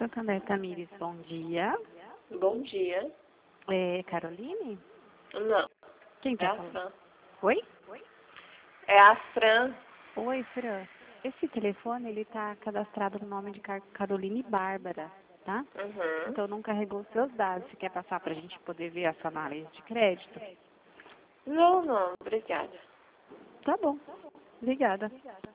Santander Tamires, bom dia. Bom dia. É Caroline? Não, Quem é tá a falando? Fran. Oi? É a Fran. Oi, Fran. Esse telefone, ele tá cadastrado no nome de Caroline Bárbara, tá? Uhum. Então não carregou os seus dados. Você quer passar pra gente poder ver a sua análise de crédito? Não, obrigada. Tá bom. Obrigada.